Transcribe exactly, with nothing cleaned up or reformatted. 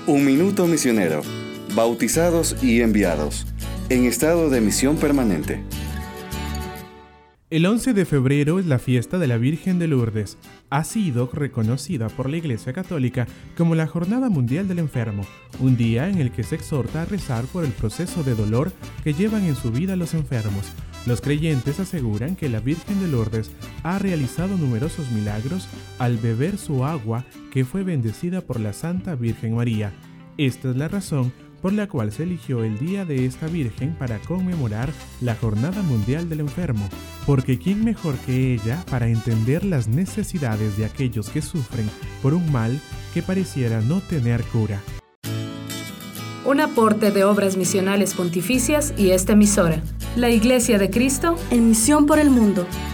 Un minuto misionero. Bautizados y enviados. En estado de misión permanente. El once de febrero es la fiesta de la Virgen de Lourdes. Ha sido reconocida por la Iglesia Católica como la Jornada Mundial del Enfermo, un día en el que se exhorta a rezar por el proceso de dolor que llevan en su vida los enfermos. Los creyentes aseguran que la Virgen de Lourdes ha realizado numerosos milagros al beber su agua que fue bendecida por la Santa Virgen María. Esta es la razón por la cual se eligió el día de esta Virgen para conmemorar la Jornada Mundial del Enfermo, porque ¿quién mejor que ella para entender las necesidades de aquellos que sufren por un mal que pareciera no tener cura? Un aporte de Obras Misionales Pontificias y esta emisora, la Iglesia de Cristo, en misión por el mundo.